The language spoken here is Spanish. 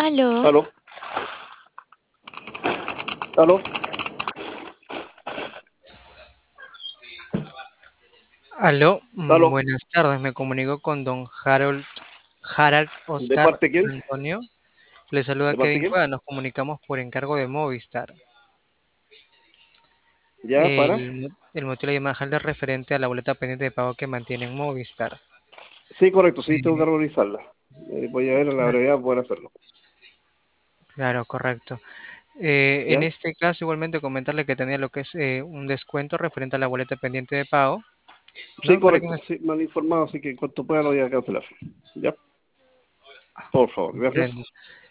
Aló, Aló, aló, Aló, aló. buenas tardes. Me comunico con don Harald ¿De Oscar parte quién? Antonio. Le saluda ¿De parte Kevin quién? Cueva. Nos comunicamos por encargo de Movistar. Ya, para. El motivo de la llamada es referente a la boleta pendiente de pago que mantiene en Movistar. Sí, correcto, sí, tengo que Eh, revisarla. Voy a ver a la cla- brevedad poder hacerlo. claro, correcto. En ¿Ya? este caso, igualmente comentarle que tenía lo que es un descuento referente a la boleta pendiente de pago, Sí, ¿no? Para que correcto, me sí, me han informado, así que en cuanto pueda lo voy a cancelar. ¿Ya? Por favor, comprenda. gracias.